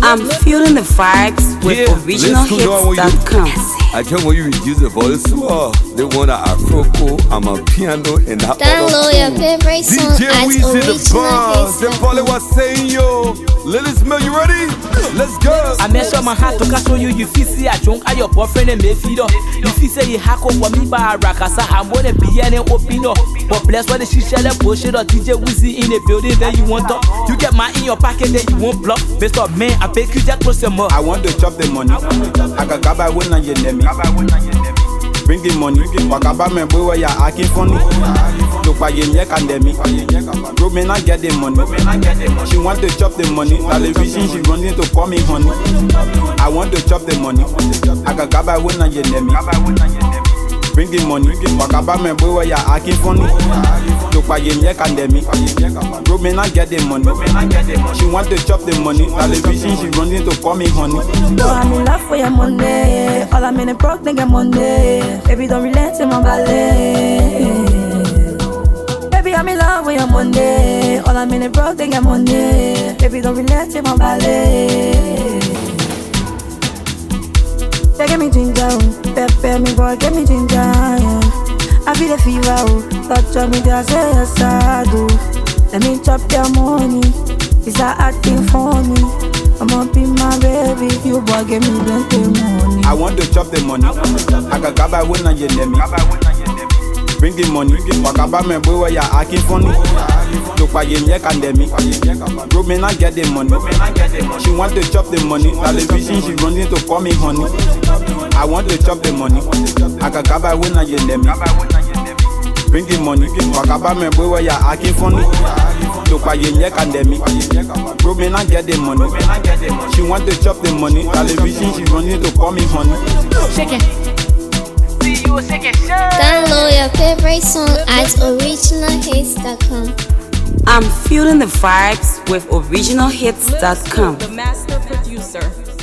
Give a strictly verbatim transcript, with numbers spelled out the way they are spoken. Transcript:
I'm feeling the vibes with Yeah, original let's go down hits dot with com. I just want you to use the voice. Oh, they want an afro, I'm a piano and that Download your favorite song D J at Weezy the boss. They original hits dot com. probably was saying yo. Ladies, Mill, you ready? Let's go. I measure my heart to catch you. You feel see I drunk at your boyfriend and me feed up. You feel say you hack up for me by a rakasa. I'm gonna be an open up. But bless what the she shall bullshit or D J Weezy in the building. Then you want to. You get my in your pocket, then you won't block. Based on man, I beg you just close your mouth. I want to chop the money. I got gaba when I get me. Bring the money. Wakaba me boy where you acting funny. Look by your neck and me. Bro, me not get the money. She want to chop the money. Television she running to call me honey. I want to chop the money. I got gaba when I get me. Bring the money. Wakaba me boy where you acting funny. Look by your neck and me. Bro, me not get the money. She want to chop the money. Television she running to call me honey. Oh, I'm in love for your money. All I'm in a broke nigga money. Baby, don't relent to my ballet. Baby, I'm in love with your money. All I'm in a broke nigga money. Baby, don't relent to my ballet. They give me ginger, pepper me boy, give me ginger. Yeah. I feel the fever, oh. Touch on me, they say yes I do. Let me chop your money. Is that acting funny? I'm up in my baby. You boy give me plenty money. I want to chop the money. I got gaba when I get me. Bring the money. Wakaba me boy where you acting funny. Look by your neck and me. Bro, me not get the money. She want to chop the money. Television she running to call me honey. I want to chop the money. I got gaba when I get me. Bring the money. Wakaba me boy where you acting funny. Look by your neck and me. Bro, me not get the money. She want to chop the money. Television she running to call me honey. Shake it. See you shake it. Download your favorite song at original hits dot com. I'm feeling the vibes with original hits dot com. The master producer.